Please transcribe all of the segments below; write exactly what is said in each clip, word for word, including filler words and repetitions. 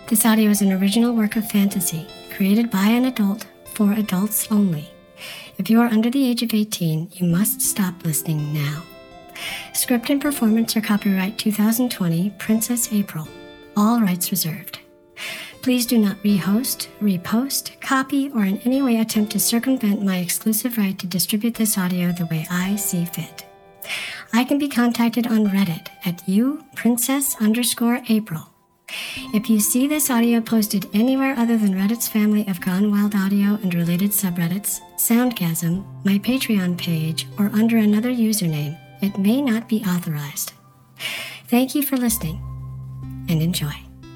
This audio is an original work of fantasy, created by an adult for adults only. If you are under the age of eighteen, you must stop listening now. Script and performance are copyright two thousand twenty, Princess April. All rights reserved. Please do not rehost, repost, copy, or in any way attempt to circumvent my exclusive right to distribute this audio the way I see fit. I can be contacted on Reddit at you, princess underscore April. If you see this audio posted anywhere other than Reddit's family of Gone Wild Audio and related subreddits, Soundgasm, my Patreon page, or under another username, it may not be authorized. Thank you for listening, and enjoy.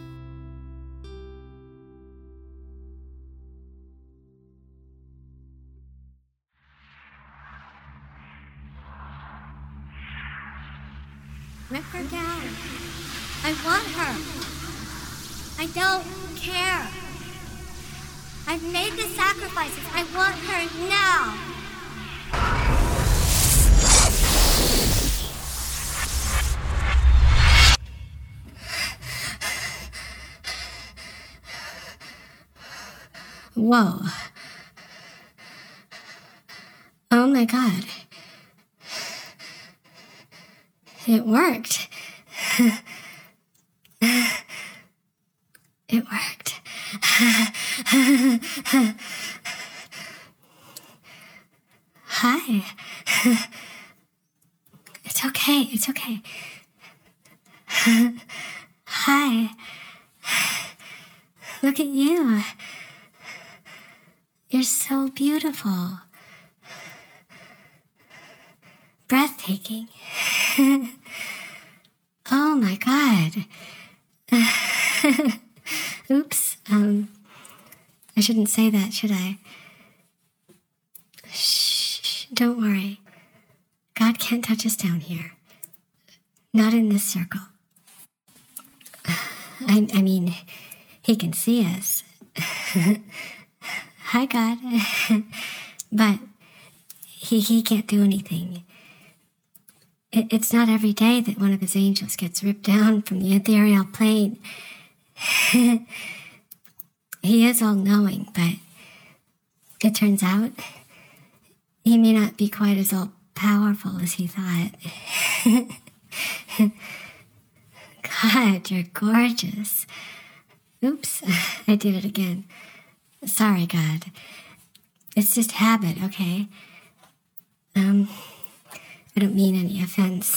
Rip her down. I want her. I don't care. I've made the sacrifices. I want her now. Whoa. Oh my god. It worked. It worked. Hi. It's okay, it's okay. Hi. Look at you. You're so beautiful. Breathtaking. Oh my god. Oops. Um, I shouldn't say that, should I? Shh, don't worry. God can't touch us down here. Not in this circle. I, I mean, he can see us. Hi, God. But he, he can't do anything. It, it's not every day that one of his angels gets ripped down from the ethereal plane. He is all-knowing, but it turns out he may not be quite as all-powerful as he thought. God, you're gorgeous. Oops, I did it again. Sorry, God. It's just habit, okay? Um, I don't mean any offense.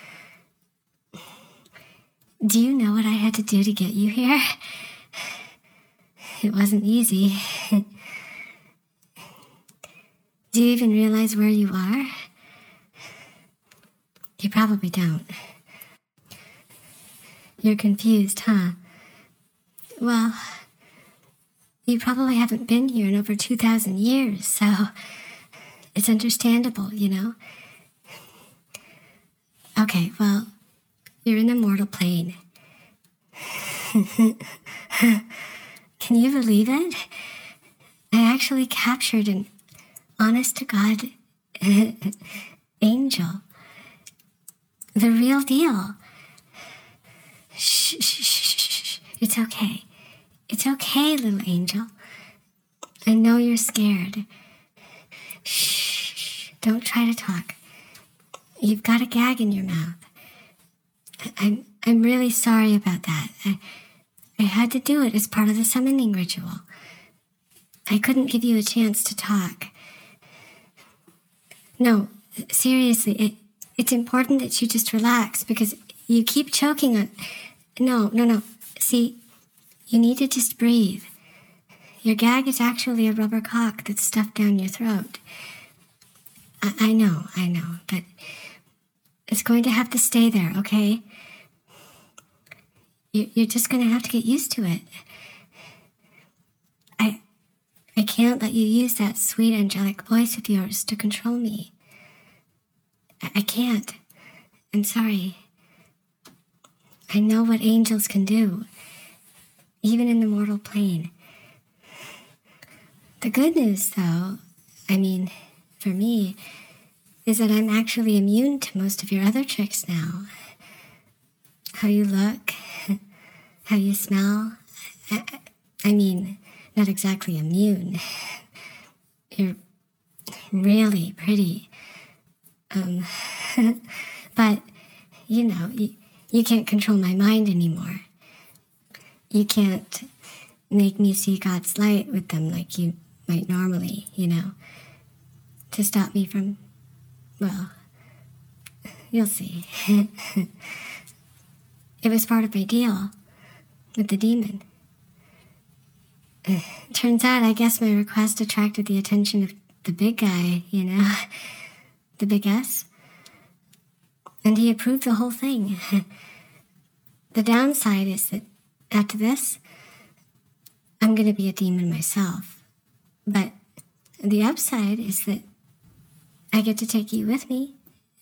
Do you know what I had to do to get you here? It wasn't easy. Do you even realize where you are? You probably don't. You're confused, huh? Well, you probably haven't been here in over two thousand years, so it's understandable, you know? Okay, well, you're in the mortal plane. Can you believe it? I actually captured an honest-to-God angel. The real deal. Shh, shh, shh, shh. It's okay. It's okay, little angel. I know you're scared. Shh. Don't try to talk. You've got a gag in your mouth. I'm I'm really sorry about that. I I had to do it as part of the summoning ritual. I couldn't give you a chance to talk. No, seriously, it it's important that you just relax because you keep choking on... No, no, no. See, you need to just breathe. Your gag is actually a rubber cock that's stuffed down your throat. I, I know, I know, but it's going to have to stay there, okay? You, you're just going to have to get used to it. I, I can't let you use that sweet angelic voice of yours to control me. I, I can't. I'm sorry. I know what angels can do, even in the mortal plane. The good news, though, I mean, for me, is that I'm actually immune to most of your other tricks now. How you look, how you smell, I, I mean, not exactly immune. You're really pretty. Um, but, you know, you, you can't control my mind anymore. You can't make me see God's light with them like you might normally, you know, to stop me from, well, you'll see. It was part of my deal with the demon. Turns out, I guess my request attracted the attention of the big guy, you know, the big S. And he approved the whole thing. The downside is that after this, I'm going to be a demon myself. But the upside is that I get to take you with me.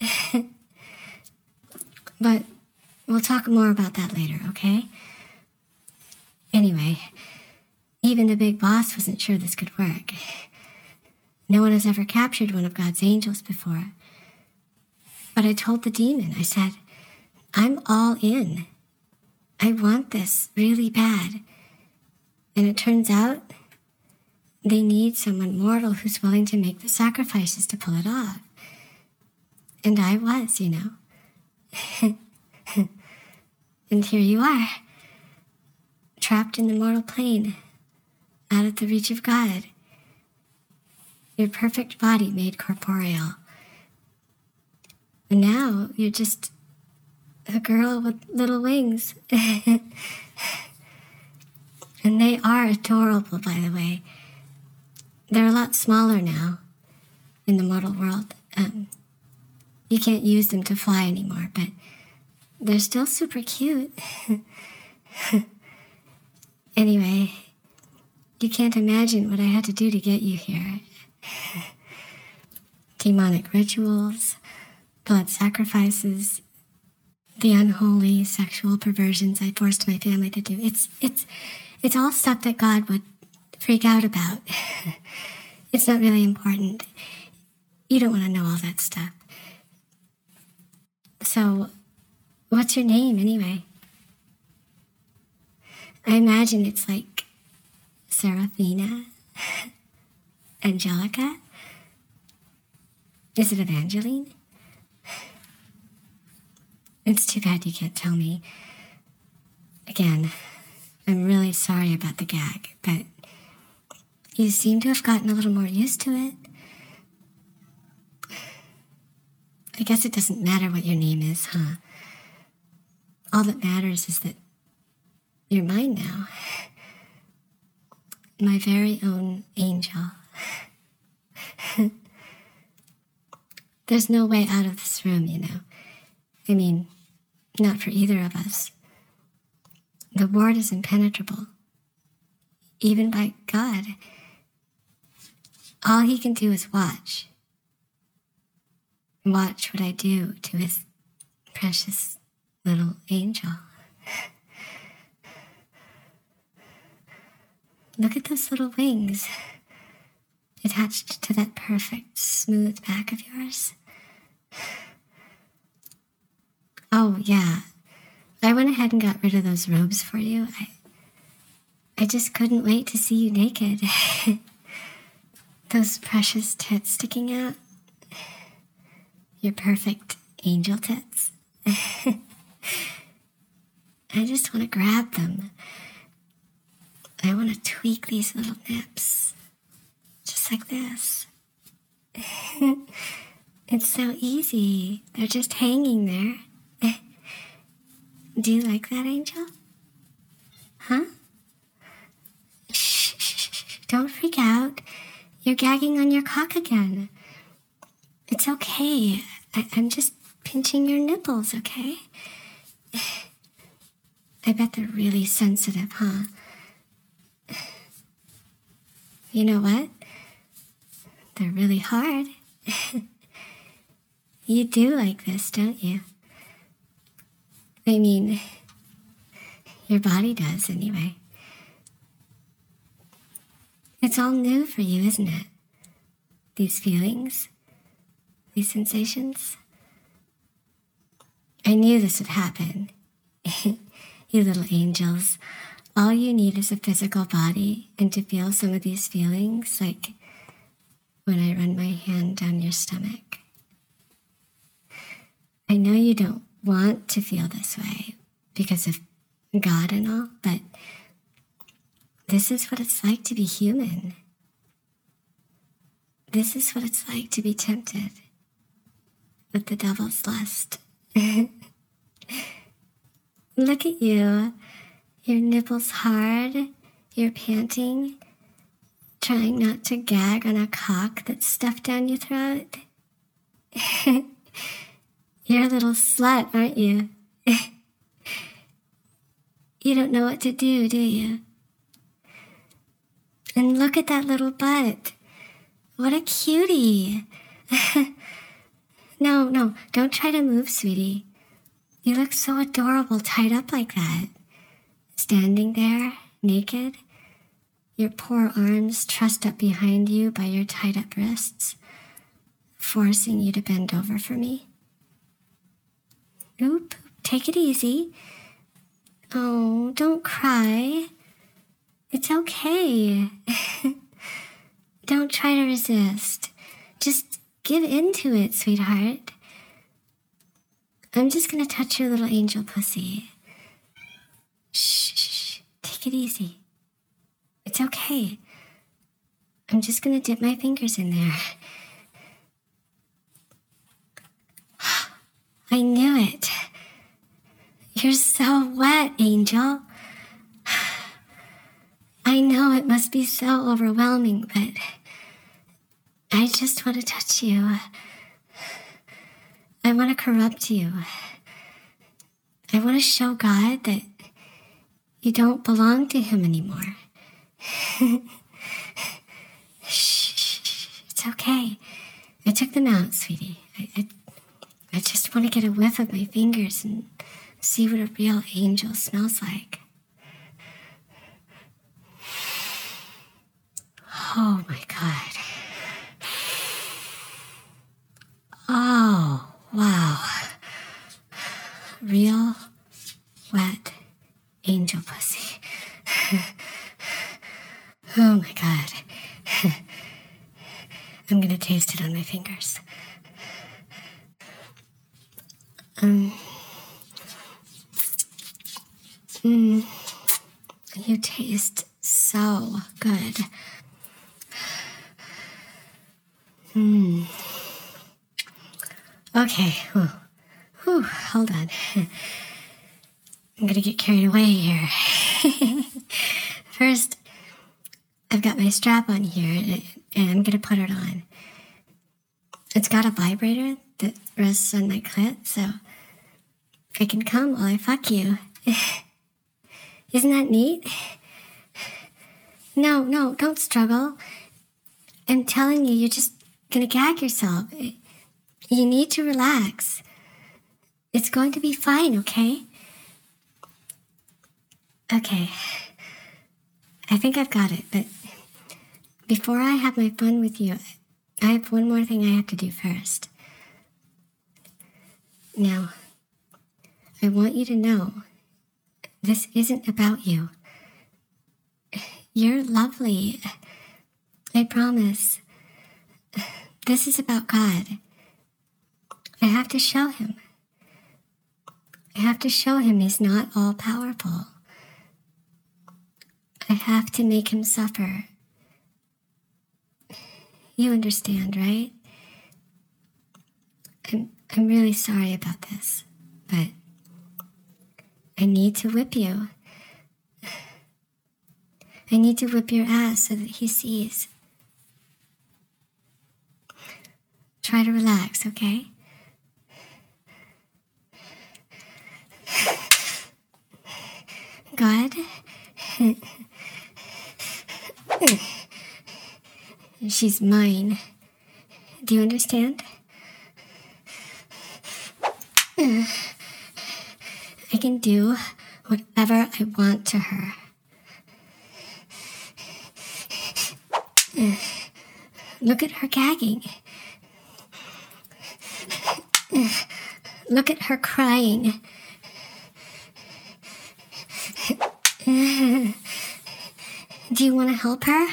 But we'll talk more about that later, okay? Anyway, even the big boss wasn't sure this could work. No one has ever captured one of God's angels before. But I told the demon, I said, I'm all in. I want this really bad. And it turns out they need someone mortal who's willing to make the sacrifices to pull it off. And I was, you know. And here you are, trapped in the mortal plane, out of the reach of God. Your perfect body made corporeal. And now you're just a girl with little wings. And they are adorable, by the way. They're a lot smaller now in the mortal world. Um, you can't use them to fly anymore, but they're still super cute. Anyway, you can't imagine what I had to do to get you here. Demonic rituals, blood sacrifices, the unholy sexual perversions I forced my family to do. It's it's it's all stuff that God would freak out about. It's not really important. You don't want to know all that stuff. So, what's your name anyway? I imagine it's like Seraphina, Angelica. Is it Evangeline? It's too bad you can't tell me. Again, I'm really sorry about the gag, but you seem to have gotten a little more used to it. I guess it doesn't matter what your name is, huh? All that matters is that you're mine now. My very own angel. There's no way out of this room, you know. I mean, not for either of us. The ward is impenetrable, even by God. All he can do is watch. Watch what I do to his precious little angel. Look at those little wings attached to that perfect, smooth back of yours. Oh, yeah. I went ahead and got rid of those robes for you. I, I just couldn't wait to see you naked. Those precious tits sticking out. Your perfect angel tits. I just want to grab them. I want to tweak these little nips. Just like this. It's so easy. They're just hanging there. Do you like that, Angel? Huh? Shh, shh, shh, don't freak out. You're gagging on your cock again. It's okay. I, I'm just pinching your nipples, okay? I bet they're really sensitive, huh? You know what? They're really hard. You do like this, don't you? I mean, your body does anyway. It's all new for you, isn't it? These feelings, these sensations. I knew this would happen. You little angels all you need is a physical body and to feel some of these feelings, like when I run my hand down your stomach. I know you don't want to feel this way because of God and all, but this is what it's like to be human. This is what it's like to be tempted with the devil's lust. Look at you. Your nipples hard. You're panting, trying not to gag on a cock that's stuffed down your throat. You're a little slut, aren't you? You don't know what to do, do you? And look at that little butt. What a cutie. No, no, don't try to move, sweetie. You look so adorable tied up like that. Standing there, naked, your poor arms trussed up behind you by your tied up wrists, forcing you to bend over for me. Oop, take it easy. Oh, don't cry. It's okay. Don't try to resist. Just give in to it, sweetheart. I'm just gonna touch your little angel pussy. Shh, shh, take it easy. It's okay. I'm just gonna dip my fingers in there. I knew it. You're so wet, Angel. I know it must be so overwhelming, but I just want to touch you. I want to corrupt you. I want to show God that you don't belong to him anymore. Shh, it's okay. I took them out, sweetie. I, I, I just want to get a whiff of my fingers and see what a real angel smells like. Oh my God. Oh, wow. Real wet angel pussy. Oh my God. I'm gonna taste it on my fingers. Um. Mm, you taste so good. Hmm. Okay. Whew. Whew. Hold on. I'm gonna get carried away here. First, I've got my strap on here, and I'm gonna put it on. It's got a vibrator that rests on my clit, so I can come while I fuck you. Isn't that neat? No, no, don't struggle. I'm telling you, you're just gonna gag yourself. You need to relax. It's going to be fine, okay? Okay. I think I've got it, but before I have my fun with you, I have one more thing I have to do first. Now, I want you to know this isn't about you. You're lovely. I promise. This is about God. I have to show him. I have to show him he's not all-powerful. I have to make him suffer. You understand, right? I'm, I'm really sorry about this, but I need to whip you. I need to whip your ass so that he sees. Try to relax, okay? Good. She's mine. Do you understand? I can do whatever I want to her. Look at her gagging. Look at her crying. Do you want to help her?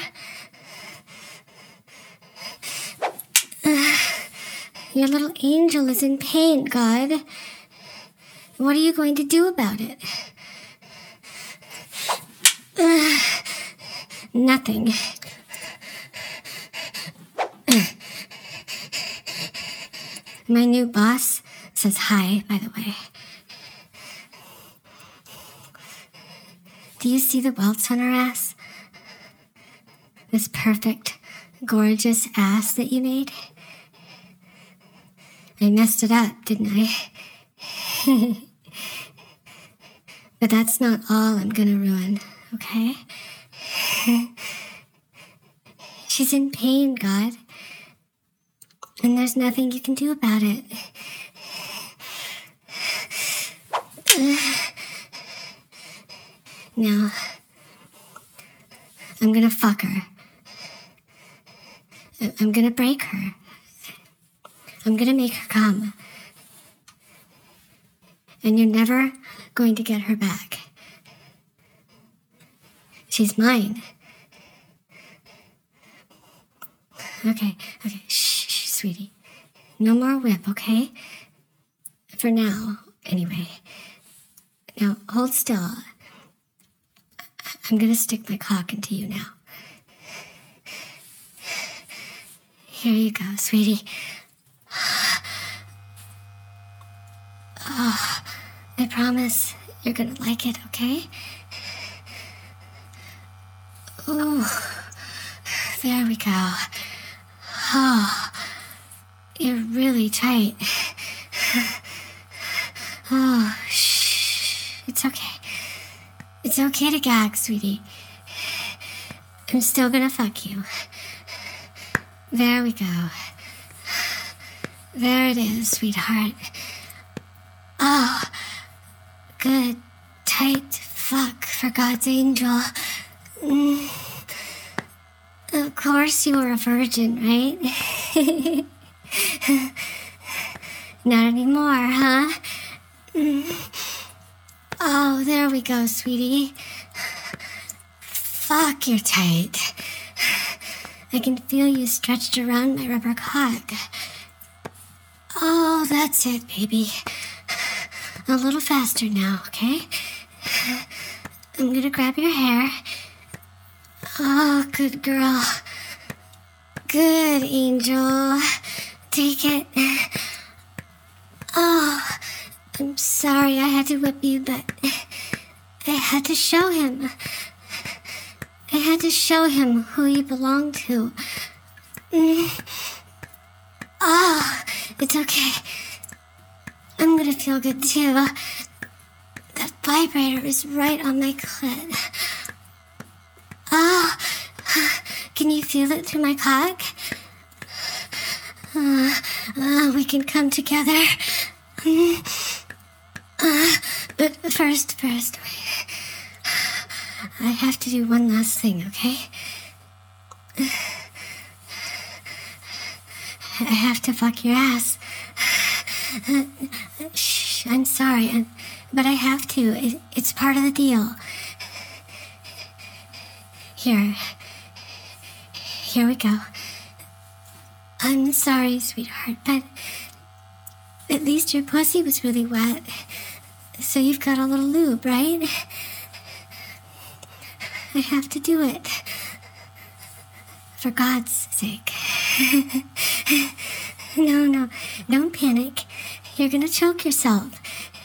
Uh, your little angel is in pain, God. What are you going to do about it? Uh, nothing. My new boss says hi, by the way. Do you see the welts on her ass? This perfect, gorgeous ass that you made? I messed it up, didn't I? But that's not all I'm gonna ruin, okay? She's in pain, God. And there's nothing you can do about it. Now, I'm gonna fuck her. I'm gonna break her. I'm gonna make her come. And you're never going to get her back. She's mine. Okay, okay, shh, shh, sweetie. No more whip, okay? For now, anyway. Now, hold still. I'm gonna stick my cock into you now. Here you go, sweetie. Oh, I promise you're gonna like it, okay? Oh, there we go. Oh, you're really tight. Oh, shh. It's okay. It's okay to gag, sweetie. I'm still gonna fuck you. There we go. There it is, sweetheart. Oh, good, tight fuck for God's angel. Mm. Of course you were a virgin, right? Not anymore, huh? Mm. Oh, there we go, sweetie. Fuck, you're tight. I can feel you stretched around my rubber cock. Oh, that's it, baby. A little faster now, okay? I'm gonna grab your hair. Oh, good girl. Good, angel. Take it. Oh, I'm sorry I had to whip you, but I had to show him. I had to show him who you belong to. Mm. Oh, it's okay. I'm gonna feel good too. That vibrator is right on my clit. Oh, can you feel it through my cock? Uh, uh, we can come together. Mm. Uh, but first, first, wait. I have to do one last thing, okay? I have to fuck your ass. Uh, shh, I'm sorry, but I have to. It, it's part of the deal. Here. Here we go. I'm sorry, sweetheart, but at least your pussy was really wet. So you've got a little lube, right? I have to do it. For God's sake. No, no, don't panic. You're gonna choke yourself.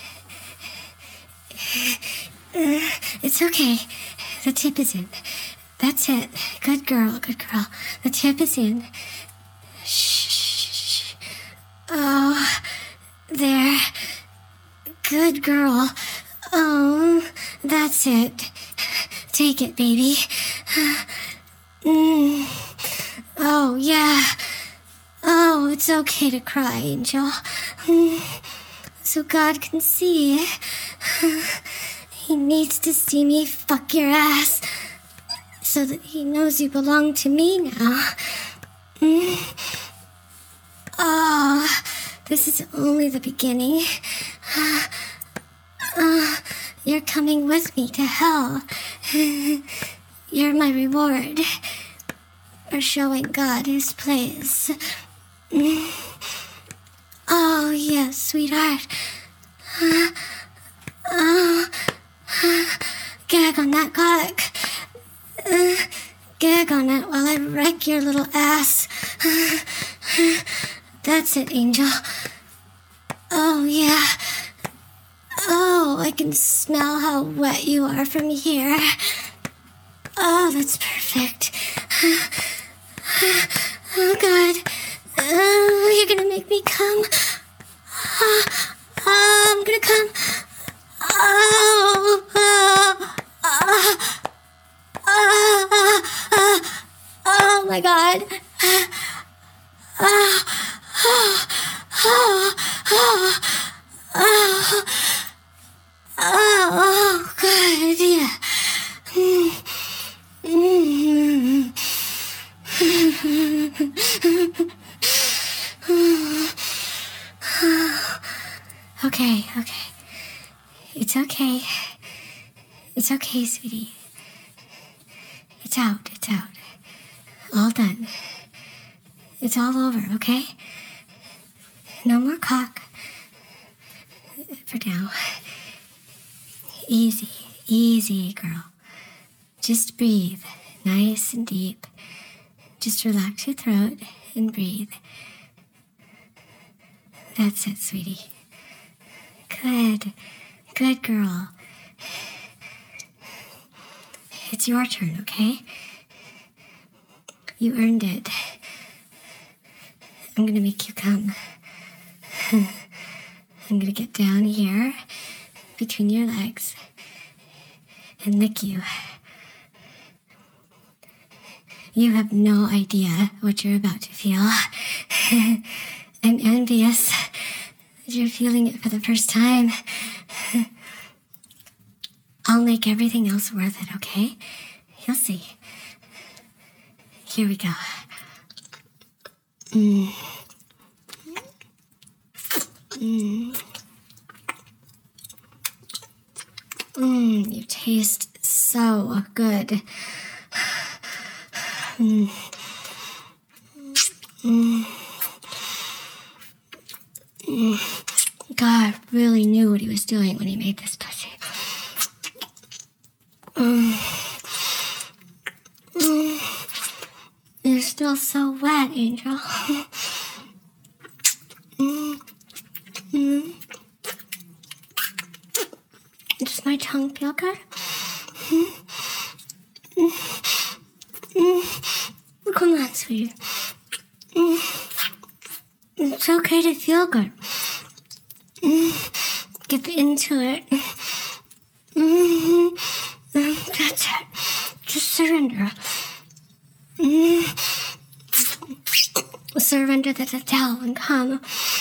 It's okay. The tip is in. That's it. Good girl, good girl. The tip is in. Shh. Oh, there. Good girl. Oh, that's it. Take it, baby. Mm. Oh, yeah. Oh, it's okay to cry, Angel. Mm. So God can see. He needs to see me fuck your ass so that he knows you belong to me now. Mm. Oh, this is only the beginning. Uh, uh, You're coming with me to hell. You're my reward for showing God his place. Oh, yes, sweetheart. Uh, oh, uh, gag on that cock. Uh, gag on it while I wreck your little ass. Uh, that's it, Angel. Oh, yeah. Oh, I can smell how wet you are from here. Oh, that's perfect. Oh, God. Oh, you're gonna make me come. Oh, oh I'm gonna come. Oh, oh, oh, oh, oh, oh my God. Oh, oh, oh, oh, oh, oh, God, yeah. Mm. Mm. Okay, okay. It's okay. It's okay, sweetie. It's out, it's out. All done. It's all over, okay? No more cock. For now. Easy, easy, girl. Just breathe, nice and deep. Just relax your throat and breathe. That's it, sweetie. Good, good girl. It's your turn, okay? You earned it. I'm gonna make you come. I'm gonna get down here between your legs and lick you. You have no idea what you're about to feel. I'm envious that you're feeling it for the first time. I'll make everything else worth it, okay? You'll see. Here we go. Mm. Mm. Mmm, you taste so good. Mm. Mm. Mm. God really knew what he was doing when he made this pussy. Mm. Mm. You're still so wet, Angel. Mm. Mm. Does my tongue feel good? Mm. Mm. Mm. Come on, sweetie. Mm. It's okay to feel good. Mm. Get into it. Mm. That's it. Just surrender. Mm. Surrender to the towel and come.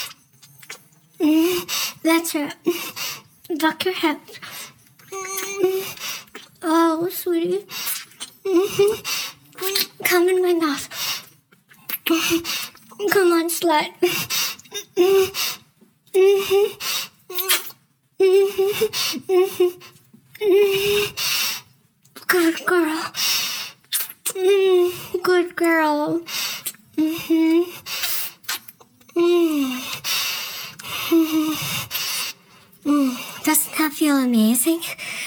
Mm. That's it. Buck your hips. Mm. Oh, sweetie. Mm-hmm. Come in my mouth. Mm-hmm. Come on, slut. Mm-hmm. Mm-hmm. Mm-hmm. Mm-hmm. Good girl. Mm, good girl. Mm-hmm. Mm. Mm-hmm. Mm. Doesn't that feel amazing?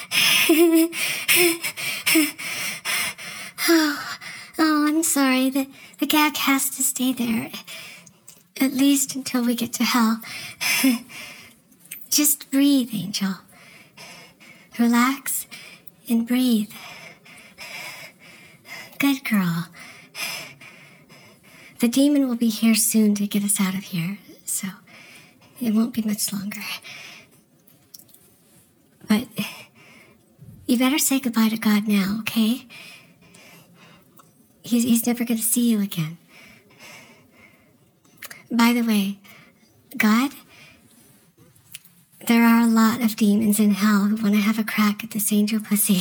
oh, oh, I'm sorry. The, the gag has to stay there. At least until we get to hell. Just breathe, Angel. Relax and breathe. Good girl. The demon will be here soon to get us out of here, so it won't be much longer. But you better say goodbye to God now, okay? He's, he's never going to see you again. By the way, God, there are a lot of demons in hell who want to have a crack at this angel pussy.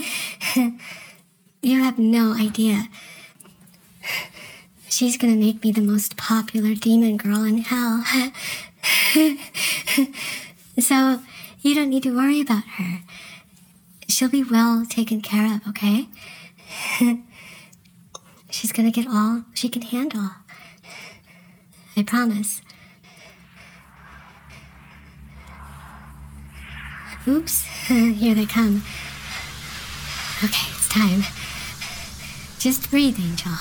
You have no idea. She's gonna make me the most popular demon girl in hell. So, you don't need to worry about her. She'll be well taken care of, okay? She's gonna get all she can handle. I promise. Oops, here they come. Okay, it's time. Just breathe, Angel.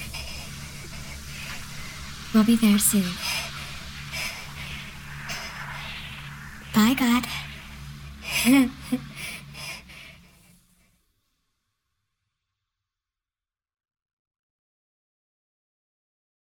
We'll be there soon. Bye, God.